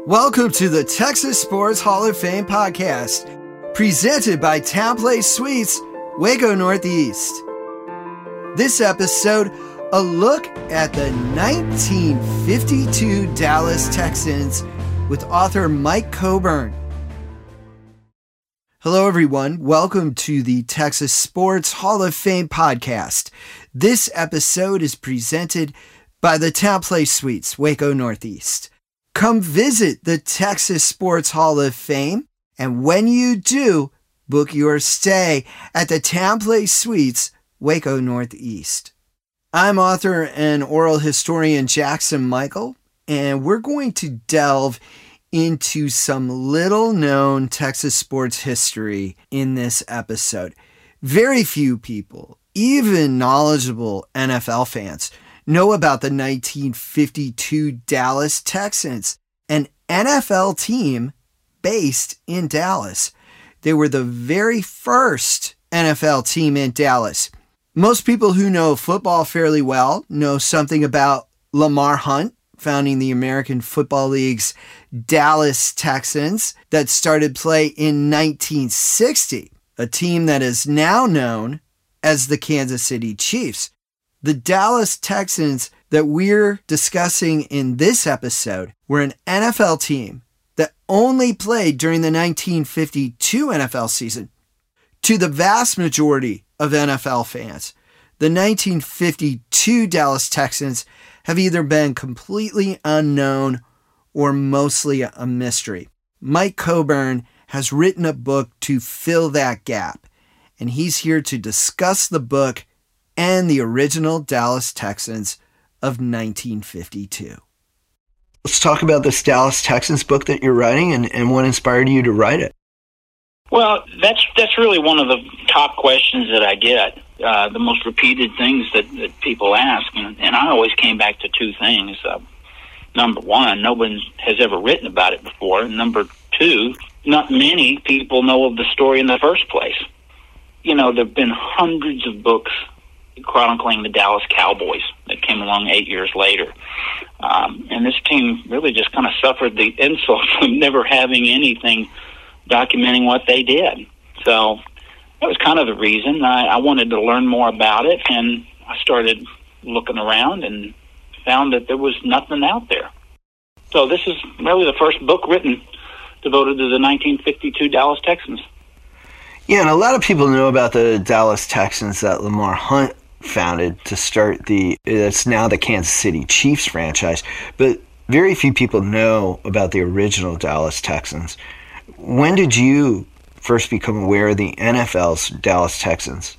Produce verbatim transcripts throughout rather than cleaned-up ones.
Welcome to the Texas Sports Hall of Fame podcast, presented by Town Place Suites, Waco Northeast. This episode, a look at the nineteen fifty-two Dallas Texans with author Mike Coburn. Hello, everyone. Welcome to the Texas Sports Hall of Fame podcast. This episode is presented by the Town Place Suites, Waco Northeast. Come visit the Texas Sports Hall of Fame, and when you do, book your stay at the Town Place Suites, Waco Northeast. I'm author and oral historian Jackson Michael, and we're going to delve into some little-known Texas sports history in this episode. Very few people, even knowledgeable N F L fans, know about the nineteen fifty-two Dallas Texans, an N F L team based in Dallas. They were the very first N F L team in Dallas. Most people who know football fairly well know something about Lamar Hunt, founding the American Football League's Dallas Texans that started play in nineteen sixty, a team that is now known as the Kansas City Chiefs. The Dallas Texans that we're discussing in this episode were an N F L team that only played during the nineteen fifty-two N F L season. To the vast majority of N F L fans, the nineteen fifty-two Dallas Texans have either been completely unknown or mostly a mystery. Mike Coburn has written a book to fill that gap, and he's here to discuss the book and the original Dallas Texans of nineteen fifty-two. Let's talk about this Dallas Texans book that you're writing and, and what inspired you to write it. Well, that's that's really one of the top questions that I get, uh, the most repeated things that, that people ask. And, and I always came back to two things. Uh, number one, no one has ever written about it before. And number two, not many people know of the story in the first place. You know, there have been hundreds of books chronicling the Dallas Cowboys that came along eight years later. Um, and this team really just kind of suffered the insult of never having anything documenting what they did. So that was kind of the reason. I, I wanted to learn more about it, and I started looking around and found that there was nothing out there. So this is really the first book written devoted to the nineteen fifty-two Dallas Texans. Yeah, and a lot of people know about the Dallas Texans that Lamar Hunt founded to start the, it's now the Kansas City Chiefs franchise, but very few people know about the original Dallas Texans. When did you first become aware of the N F L's Dallas Texans?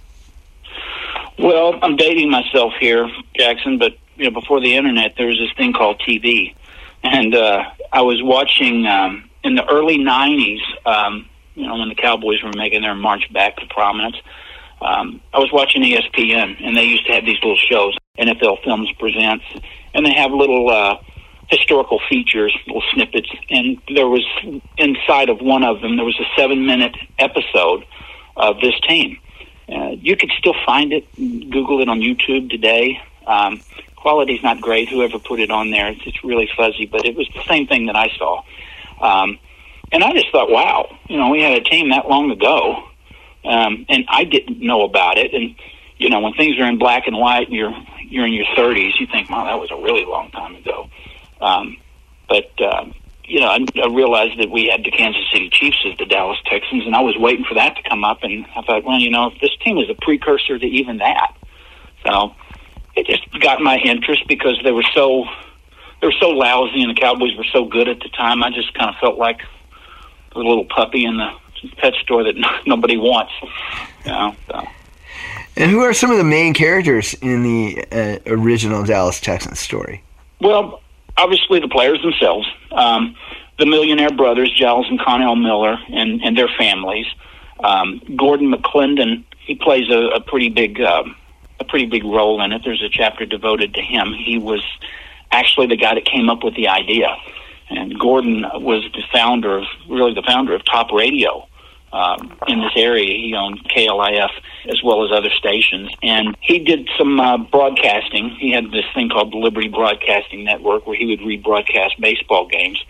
Well, I'm dating myself here, Jackson, but you know, before the internet, there was this thing called T V, and uh, I was watching um, in the early nineties, um, you know, when the Cowboys were making their march back to prominence. Um, I was watching E S P N, and they used to have these little shows, N F L Films Presents, and they have little uh, historical features, little snippets, and there was, inside of one of them, there was a seven-minute episode of this team. Uh, you could still find it, Google it on YouTube today. Um, quality's not great, whoever put it on there, it's, it's really fuzzy, but it was the same thing that I saw. Um, and I just thought, wow, you know, we had a team that long ago, Um, and I didn't know about it. And, you know, when things are in black and white and you're, you're in your thirties, you think, wow, that was a really long time ago. Um, but, um, you know, I, I realized that we had the Kansas City Chiefs as the Dallas Texans, and I was waiting for that to come up. And I thought, well, you know, this team is a precursor to even that. So it just got my interest because they were so, they were so lousy and the Cowboys were so good at the time. I just kind of felt like a little puppy in the pet store that nobody wants. You know, so. And who are some of the main characters in the uh, original Dallas Texans story? Well, obviously the players themselves, um, the millionaire brothers, Giles and Connell Miller, and, and their families. Um, Gordon McClendon, he plays a, a pretty big um, a pretty big role in it. There's a chapter devoted to him. He was actually the guy that came up with the idea. And Gordon was the founder of, really the founder of Top Radio um, in this area. He owned K L I F as well as other stations. And he did some uh, broadcasting. He had this thing called the Liberty Broadcasting Network where he would rebroadcast baseball games.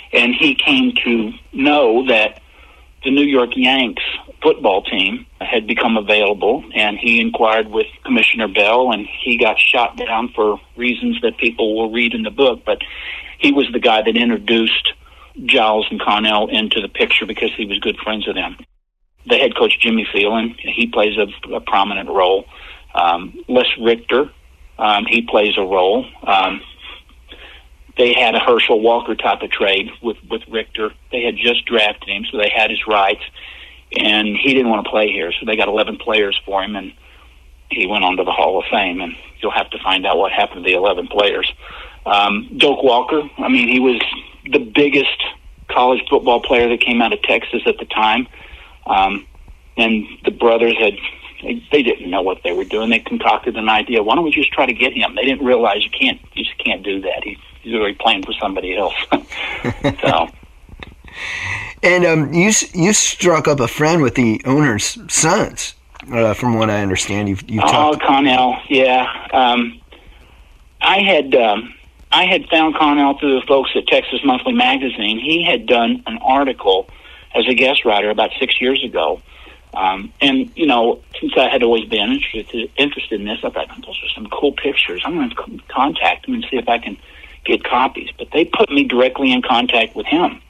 and he came to know that the New York Yanks football team had become available, and he inquired with Commissioner Bell, and he got shot down for reasons that people will read in the book, but he was the guy that introduced Giles and Connell into the picture because he was good friends with them. The head coach, Jimmy Phelan, he plays a, a prominent role. Um, Les Richter, um, he plays a role. Um, they had a Herschel Walker type of trade with, with Richter. They had just drafted him, so they had his rights, and he didn't want to play here, so they got eleven players for him, and he went on to the Hall of Fame, and you'll have to find out what happened to the eleven players. Um, Doak Walker, I mean, he was the biggest college football player that came out of Texas at the time. Um, and the brothers had, they, they didn't know what they were doing. They concocted an idea. Why don't we just try to get him? They didn't realize you can't, you just can't do that. He, he's already playing for somebody else. So. And um, you you struck up a friend with the owner's sons, uh, from what I understand. You've, you've talked. Oh, Connell, yeah. Um, I had um, I had found Connell through the folks at Texas Monthly Magazine. He had done an article as a guest writer about six years ago. Um, and, you know, since I had always been interested, interested in this, I thought, those are some cool pictures. I'm going to contact him and see if I can get copies. But they put me directly in contact with him.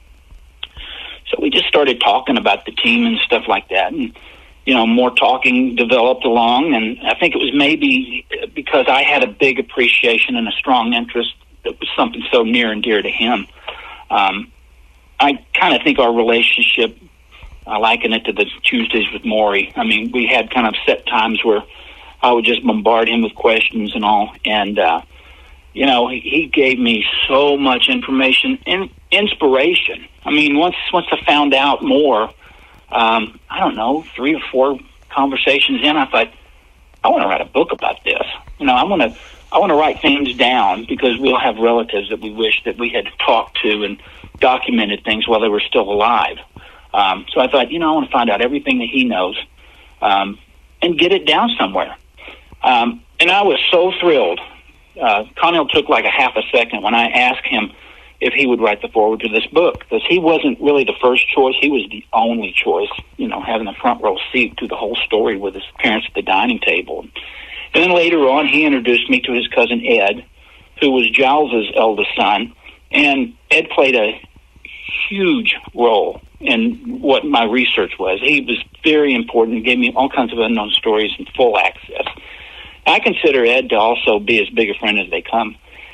So we just started talking about the team and stuff like that. And, you know, more talking developed along. And I think it was maybe because I had a big appreciation and a strong interest that was something so near and dear to him. Um, I kind of think our relationship, I liken it to the Tuesdays with Maury. I mean, we had kind of set times where I would just bombard him with questions and all. And, uh, you know, he, he gave me so much information and inspiration. I mean, once once I found out more, um, I don't know, three or four conversations in, I thought, I want to write a book about this. You know, I want to I want to write things down because we'll have relatives that we wish that we had talked to and documented things while they were still alive. Um, so I thought, you know, I want to find out everything that he knows um, and get it down somewhere. Um, and I was so thrilled. Uh, Connell took like a half a second when I asked him if he would write the foreword to this book, because he wasn't really the first choice. He was the only choice, you know, having a front row seat to the whole story with his parents at the dining table. And then later on, he introduced me to his cousin Ed, who was Giles's eldest son, and Ed played a huge role in what my research was. He was very important and gave me all kinds of unknown stories and full access. I consider Ed to also be as big a friend as they come.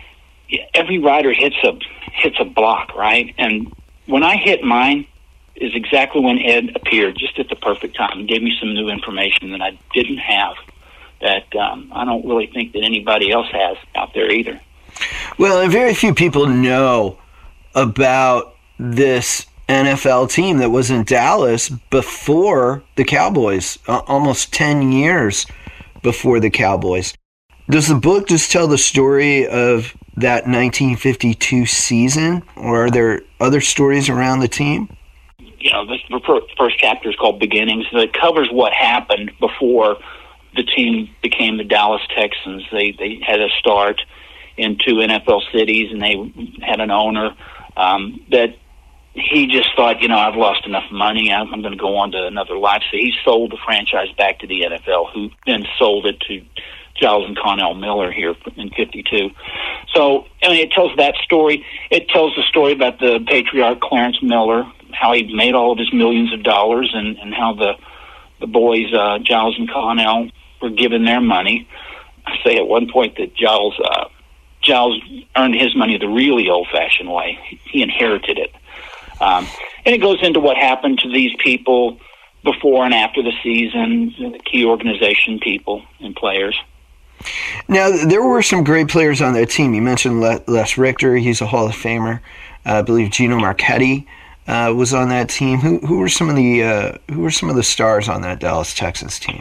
Every writer hits a hits a block, right? And when I hit mine is exactly when Ed appeared, just at the perfect time, and gave me some new information that I didn't have, that um, I don't really think that anybody else has out there either. Well, and very few people know about this N F L team that was in Dallas before the Cowboys, uh, almost ten years before the Cowboys. Does the book just tell the story of that nineteen fifty-two season, or are there other stories around the team? You know, this, the first chapter is called Beginnings. It covers what happened before the team became the Dallas Texans. They they had a start in two N F L cities, and they had an owner um, that he just thought, you know, I've lost enough money, I'm, I'm going to go on to another life. So he sold the franchise back to the N F L, who then sold it to Giles and Connell Miller here in fifty-two. So, I mean, it tells that story. It tells the story about the patriarch Clarence Miller, how he made all of his millions of dollars, and, and how the the boys, uh, Giles and Connell, were given their money. I say at one point that Giles, uh, Giles earned his money the really old-fashioned way. He inherited it. Um, and it goes into what happened to these people before and after the season, the key organization people and players. Now, there were some great players on that team. You mentioned Les Richter. He's a Hall of Famer. Uh, I believe Gino Marchetti uh, was on that team. Who who were some of the uh, who were some of the stars on that Dallas Texans team?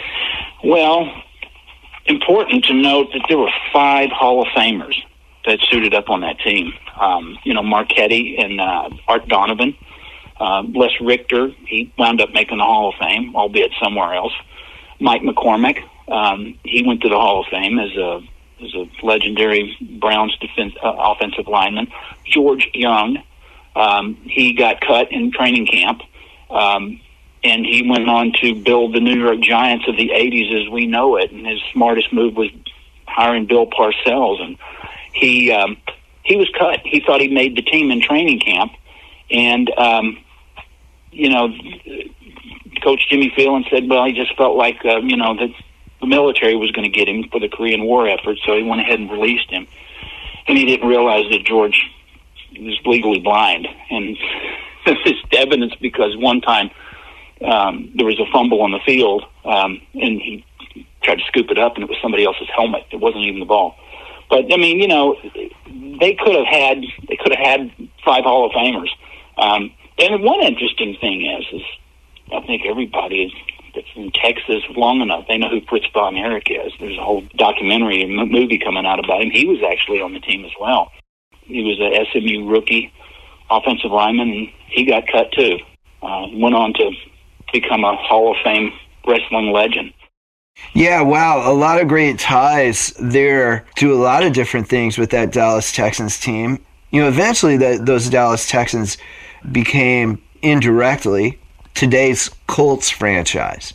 Well, important to note that there were five Hall of Famers that suited up on that team. Um, you know, Marchetti and uh, Art Donovan. Uh, Les Richter, he wound up making the Hall of Fame, albeit somewhere else. Mike McCormick, um, he went to the Hall of Fame as a as a legendary Browns defense, uh, offensive lineman. George Young, Um, he got cut in training camp, um, and he went on to build the New York Giants of the eighties as we know it. And his smartest move was hiring Bill Parcells, and he um, he was cut. He thought he made the team in training camp, and um, you know, Coach Jimmy Phelan said, well, he just felt like uh, you know that the military was going to get him for the Korean War effort, so he went ahead and released him. And he didn't realize that George was legally blind, and this evidence because one time um, there was a fumble on the field, um, and he tried to scoop it up, and it was somebody else's helmet. It wasn't even the ball. But I mean, you know, they could have had they could have had five Hall of Famers. Um, and one interesting thing is, is I think everybody is, that's in Texas long enough, they know who Fritz von Erich is. There's a whole documentary and movie coming out about him. He was actually on the team as well. He was a S M U rookie offensive lineman, and he got cut too. Uh, went on to become a Hall of Fame wrestling legend. Yeah, wow, a lot of great ties there to a lot of different things with that Dallas Texans team. You know, eventually the, those Dallas Texans became indirectly today's Colts franchise.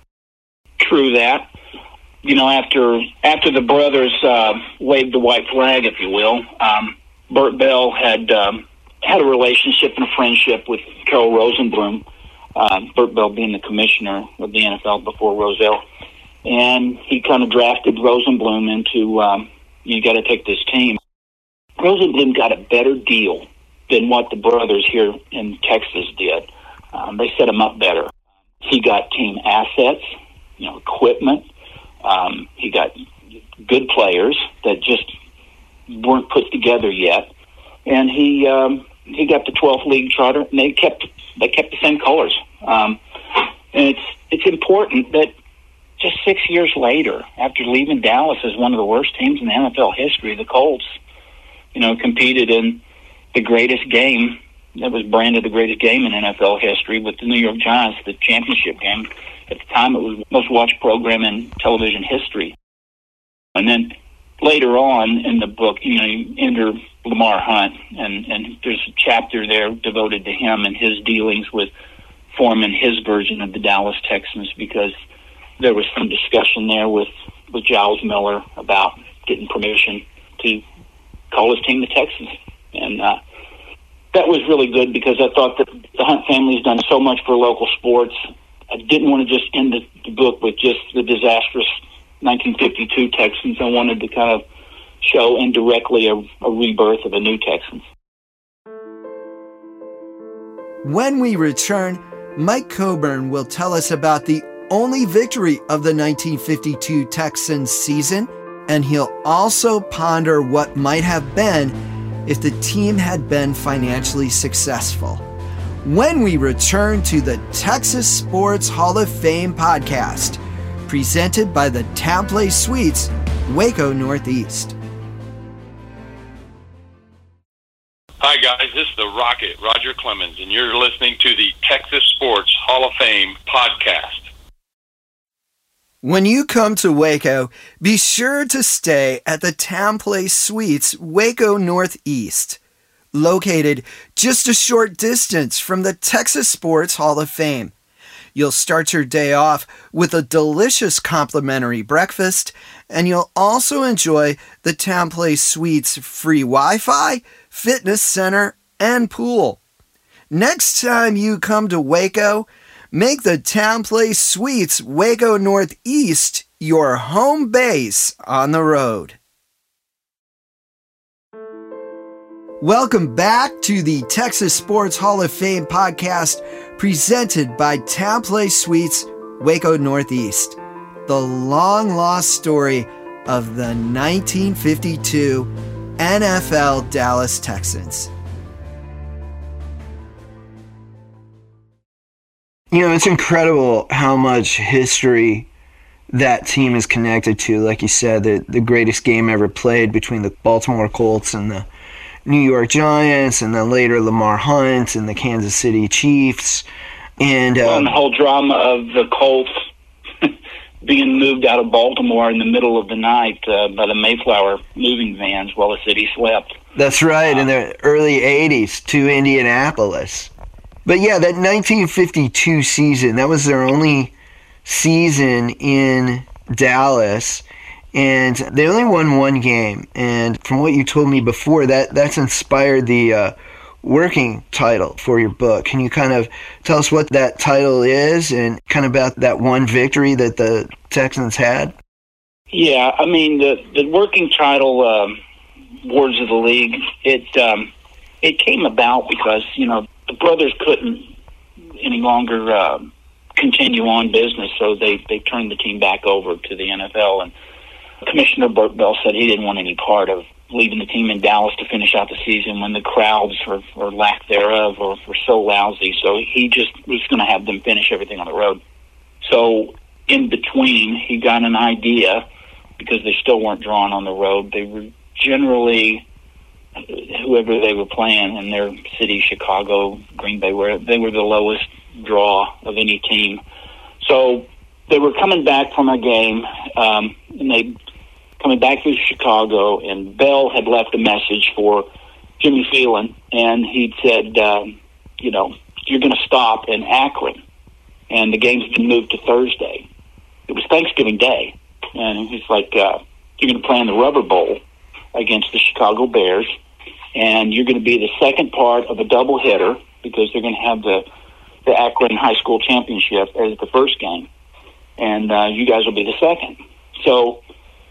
True that. You know, after after the brothers uh, waved the white flag, if you will, um, Burt Bell had um, had a relationship and a friendship with Carroll Rosenblum, uh, Burt Bell being the commissioner of the N F L before Rozelle. And he kind of drafted Rosenblum into, um, you got to take this team. Rosenblum got a better deal than what the brothers here in Texas did. Um, they set him up better. He got team assets, you know, equipment. Um, he got good players that just weren't put together yet. And he um, he got the twelfth league charter, and they kept they kept the same colors. Um, and it's it's important that just six years later, after leaving Dallas as one of the worst teams in the N F L history, the Colts, you know, competed in the greatest game that was branded the greatest game in N F L history with the New York Giants, the championship game. At the time, it was the most watched program in television history. And then later on in the book, you know, you enter Lamar Hunt, and, and there's a chapter there devoted to him and his dealings with forming his version of the Dallas Texans, because there was some discussion there with, with Giles Miller about getting permission to call his team the Texans. And uh, that was really good, because I thought that the Hunt family's done so much for local sports. I didn't want to just end the, the book with just the disastrous nineteen fifty-two Texans. I wanted to kind of show indirectly a, a rebirth of a new Texans. When we return, Mike Coburn will tell us about the only victory of the nineteen fifty-two Texans season, and he'll also ponder what might have been if the team had been financially successful. When we return to the Texas Sports Hall of Fame podcast, presented by the Town Place Suites, Waco Northeast. Hi guys, this is the Rocket, Roger Clemens, and you're listening to the Texas Sports Hall of Fame podcast. When you come to Waco, be sure to stay at the Town Place Suites, Waco Northeast, located just a short distance from the Texas Sports Hall of Fame. You'll start your day off with a delicious complimentary breakfast, and you'll also enjoy the Town Place Suites free Wi-Fi, fitness center, and pool. Next time you come to Waco, make the Town Place Suites Waco Northeast your home base on the road. Welcome back to the Texas Sports Hall of Fame podcast, presented by Town Place Suites Waco Northeast, the long-lost story of the nineteen fifty-two N F L Dallas Texans. You know, it's incredible how much history that team is connected to. Like you said, the, the greatest game ever played between the Baltimore Colts and the New York Giants, and then later Lamar Hunt and the Kansas City Chiefs. And, um, well, and the whole drama of the Colts being moved out of Baltimore in the middle of the night uh, by the Mayflower moving vans while the city slept. That's right, uh, in the early eighties to Indianapolis. But yeah, that nineteen fifty-two season, that was their only season in Dallas, and they only won one game. And from what you told me before, that that's inspired the uh, working title for your book. Can you kind of tell us what that title is and kind of about that one victory that the Texans had? Yeah, I mean, the, the working title, um, Wards of the League, it um, it came about because, you know, the brothers couldn't any longer uh, continue on business, so they, they turned the team back over to the N F L, and Commissioner Burt Bell said he didn't want any part of leaving the team in Dallas to finish out the season when the crowds or, or lack thereof were, were so lousy, so he just was going to have them finish everything on the road. So in between, he got an idea, because they still weren't drawn on the road. They were generally, whoever they were playing in their city, Chicago, Green Bay, where they were the lowest draw of any team. So they were coming back from a game, um, and they coming back to Chicago, and Bell had left a message for Jimmy Phelan, and he'd said, um, you know, you're going to stop in Akron, and the game's been moved to Thursday. It was Thanksgiving Day, and he's like, uh, you're going to play in the Rubber Bowl against the Chicago Bears, and you're going to be the second part of a doubleheader because they're going to have the, the Akron High School Championship as the first game, and uh, you guys will be the second. So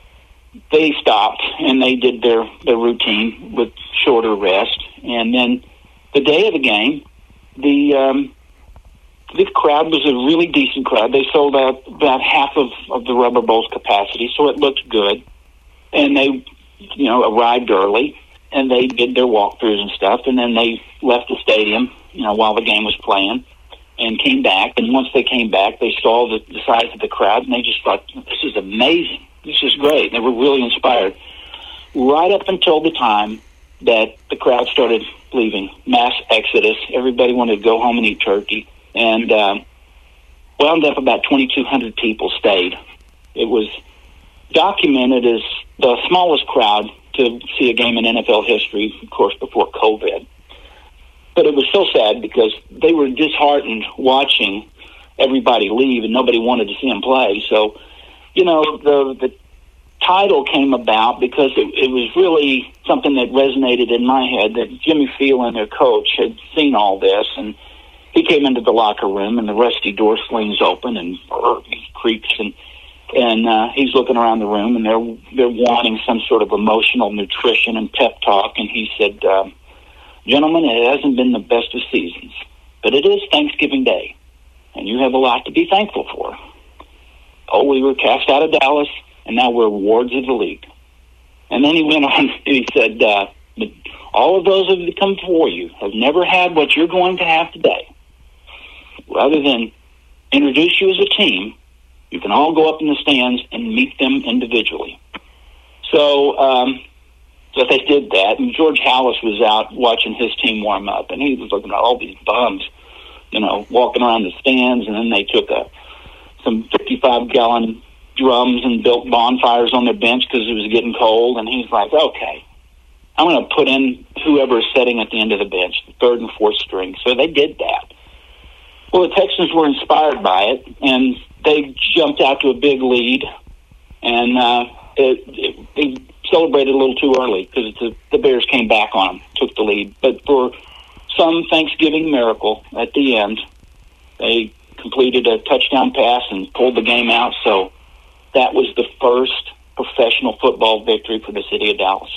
they stopped, and they did their, their routine with shorter rest, and then the day of the game, the um, the crowd was a really decent crowd. They sold out about half of, of the Rubber Bowl's capacity, so it looked good. And they, you know, arrived early, and they did their walkthroughs and stuff, and then they left the stadium, you know, while the game was playing, and came back. And once they came back, they saw the, the size of the crowd, and they just thought, this is amazing. This is great. They were really inspired. Right up until the time that the crowd started leaving, mass exodus. Everybody wanted to go home and eat turkey. And um, wound up about twenty-two hundred people stayed. It was documented as the smallest crowd to see a game in N F L history, of course, before COVID. But it was so sad because they were disheartened watching everybody leave, and nobody wanted to see them play. So, you know, the the title came about because it, it was really something that resonated in my head, that Jimmy Phelan, their coach, had seen all this, and he came into the locker room, and the rusty door slings open, and brr, he creaks, and and uh, he's looking around the room, and they're they're wanting some sort of emotional nutrition and pep talk, and he said, uh, "Gentlemen, it hasn't been the best of seasons, but it is Thanksgiving Day, and you have a lot to be thankful for. Oh, we were cast out of Dallas, and now we're wards of the league." And then he went on, and he said, uh, "But all of those who have come before you have never had what you're going to have today. Rather than introduce you as a team, you can all go up in the stands and meet them individually." So, um, so they did that, and George Halas was out watching his team warm up, and he was looking at all these bums, you know, walking around the stands, and then they took a some fifty-five gallon drums and built bonfires on their bench because it was getting cold, and he's like, okay, I'm going to put in whoever's sitting at the end of the bench, the third and fourth string. So they did that. Well, the Texans were inspired by it, and they jumped out to a big lead, and uh, it, it, they celebrated a little too early because the, the Bears came back on them, took the lead. But for some Thanksgiving miracle at the end, they completed a touchdown pass and pulled the game out. So that was the first professional football victory for the city of Dallas.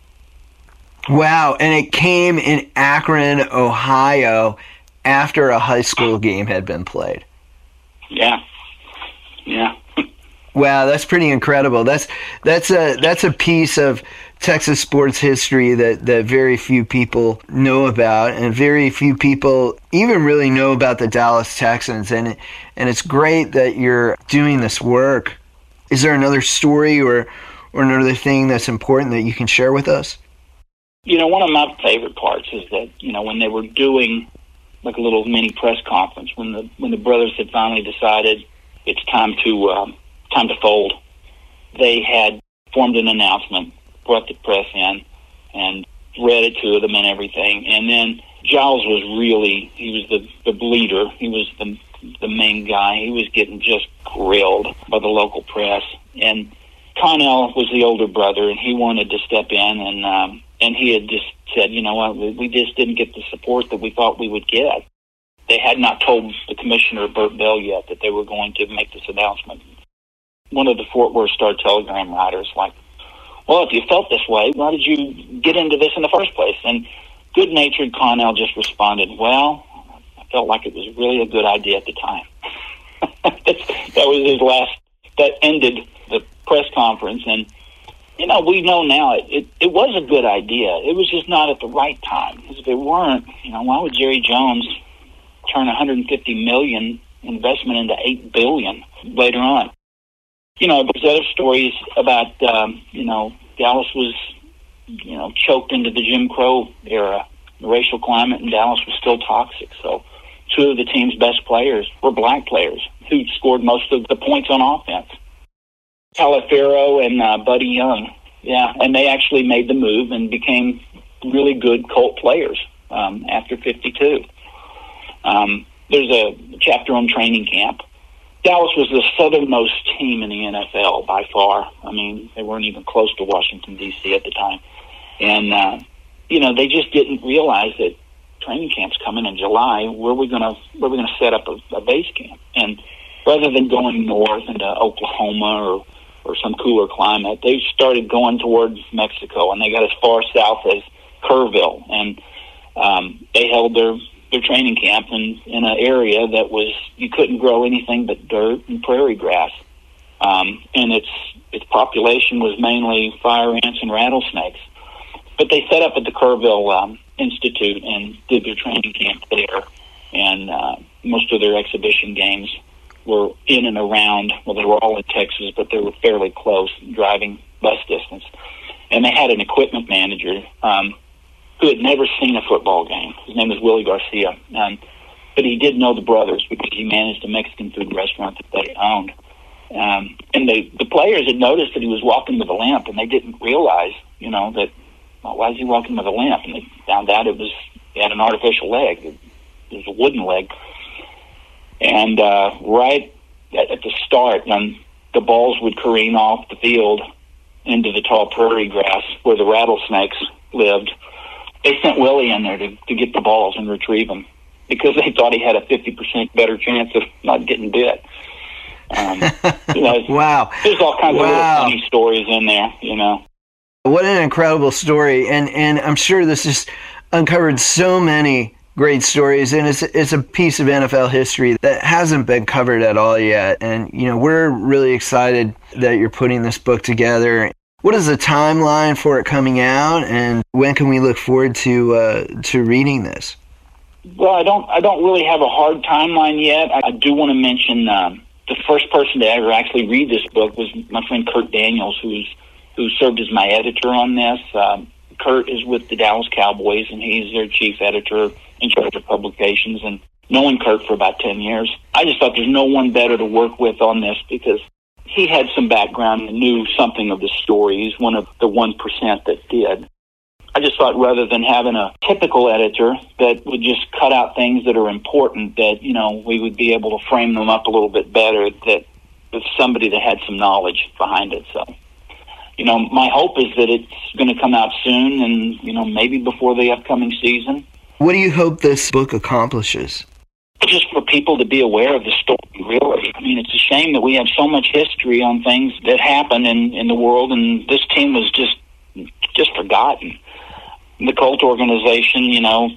Wow, and it came in Akron, Ohio, after a high school game had been played. Yeah, yeah. Wow, that's pretty incredible. That's that's a that's a piece of Texas sports history that, that very few people know about, and very few people even really know about the Dallas Texans. And it, and it's great that you're doing this work. Is there another story or or another thing that's important that you can share with us? You know, one of my favorite parts is that, you know, when they were doing like a little mini press conference, when the when the brothers had finally decided it's time to um, time to fold. They had formed an announcement, brought the press in, and read it to them and everything. And then Giles was really, he was the, the leader. He was the the main guy. He was getting just grilled by the local press. And Connell was the older brother, and he wanted to step in, and um, and he had just said, you know what, we just didn't get the support that we thought we would get. They had not told the commissioner, Bert Bell, yet that they were going to make this announcement. One of the Fort Worth Star-Telegram writers, like, well, if you felt this way, why did you get into this in the first place? And good-natured Connell just responded, well, I felt like it was really a good idea at the time. That's, that was his last, that ended the press conference. And, you know, we know now it, it, it was a good idea. It was just not at the right time. Because if it weren't, you know, why would Jerry Jones turn one hundred fifty million dollars investment into eight billion dollars later on? You know, there's other stories about, um, you know, Dallas was, you know, choked into the Jim Crow era. The racial climate in Dallas was still toxic. So two of the team's best players were black players who scored most of the points on offense. Taliaferro and uh, Buddy Young. Yeah, and they actually made the move and became really good Colt players um, after fifty-two. Um, there's a chapter on training camp. Dallas was the southernmost team in the N F L by far. I mean, they weren't even close to Washington, D C at the time. And, uh, you know, they just didn't realize that training camp's coming in July. Where are we going to where are we going to set up a, a base camp? And rather than going north into Oklahoma or, or some cooler climate, they started going towards Mexico, and they got as far south as Kerrville. And um, they held their their training camp in, in an area that was, you couldn't grow anything but dirt and prairie grass. Um, and its its population was mainly fire ants and rattlesnakes. But they set up at the Kerrville um, Institute and did their training camp there. And uh, most of their exhibition games were in and around, well, they were all in Texas, but they were fairly close, driving bus distance. And they had an equipment manager um, who had never seen a football game. His name was Willie Garcia. Um, but he did know the brothers because he managed a Mexican food restaurant that they owned. Um, and they, the players had noticed that he was walking with a limp, and they didn't realize, you know, that, well, why is he walking with a limp? And they found out it was, he had an artificial leg. It was a wooden leg. And uh, right at, at the start, when the balls would careen off the field into the tall prairie grass where the rattlesnakes lived, they sent Willie in there to, to get the balls and retrieve them because they thought he had a fifty percent better chance of not getting bit. Um, you know, wow. There's all kinds wow. of little funny stories in there, you know. What an incredible story. And, and I'm sure this has uncovered so many great stories, and it's it's a piece of N F L history that hasn't been covered at all yet. And, you know, we're really excited that you're putting this book together. What is the timeline for it coming out, and when can we look forward to uh, to reading this? Well, I don't I don't really have a hard timeline yet. I, I do want to mention um, the first person to ever actually read this book was my friend Kurt Daniels, who's who served as my editor on this. Um, Kurt is with the Dallas Cowboys, and he's their chief editor in charge of publications. And knowing Kurt for about ten years, I just thought there's no one better to work with on this because he had some background and knew something of the story. He's one of the one percent that did. I just thought rather than having a typical editor that would just cut out things that are important, that, you know, we would be able to frame them up a little bit better, that with somebody that had some knowledge behind it. So, you know, my hope is that it's going to come out soon and, you know, maybe before the upcoming season. What do you hope this book accomplishes? Just for people to be aware of the story, really. I mean, it's a shame that we have so much history on things that happen in, in the world, and this team was just just forgotten. The Colt organization, you know,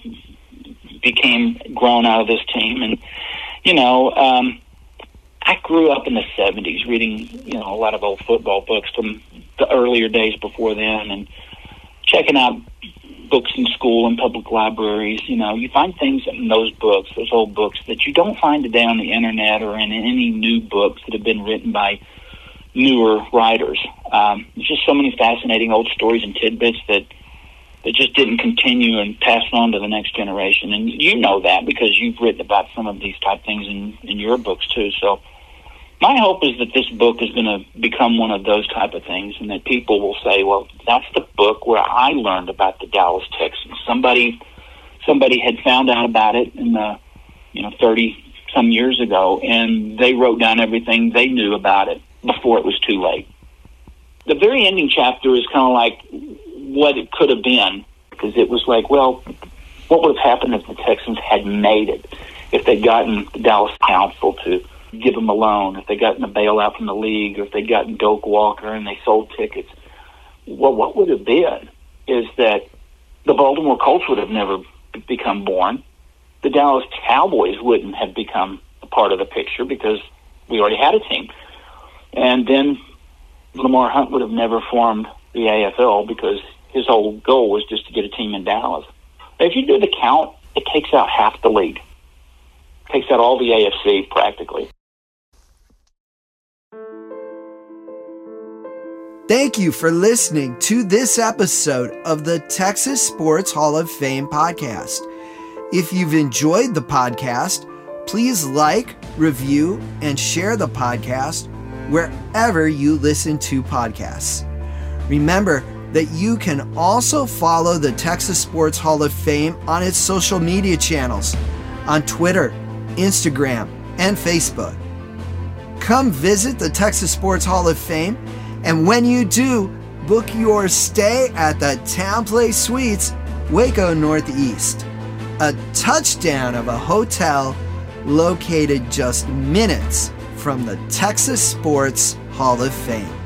became grown out of this team. And, you know, um, I grew up in the seventies reading, you know, a lot of old football books from the earlier days before then and checking out books in school and public libraries. You know, you find things in those books, those old books, that you don't find today on the internet or in any new books that have been written by newer writers. Um, there's just so many fascinating old stories and tidbits that that just didn't continue and passed on to the next generation. And you know that because you've written about some of these type things in, in your books too. So my hope is that this book is going to become one of those type of things, and that people will say, well, that's the book where I learned about the Dallas Texans. Somebody somebody had found out about it in the, you know, thirty-some years ago, and they wrote down everything they knew about it before it was too late. The very ending chapter is kind of like what it could have been, because it was like, well, what would have happened if the Texans had made it, if they'd gotten the Dallas Council to give them a loan, if they'd gotten a bailout from the league, or if they'd gotten Doak Walker and they sold tickets. Well, what would have been is that the Baltimore Colts would have never become born. The Dallas Cowboys wouldn't have become a part of the picture because we already had a team. And then Lamar Hunt would have never formed the A F L because his whole goal was just to get a team in Dallas. If you do the count, it takes out half the league. It takes out all the A F C practically. Thank you for listening to this episode of the Texas Sports Hall of Fame podcast. If you've enjoyed the podcast, please like, review, and share the podcast wherever you listen to podcasts. Remember that you can also follow the Texas Sports Hall of Fame on its social media channels on Twitter, Instagram, and Facebook. Come visit the Texas Sports Hall of Fame, and when you do, book your stay at the TownePlace Suites, Waco Northeast, a touchdown of a hotel located just minutes from the Texas Sports Hall of Fame.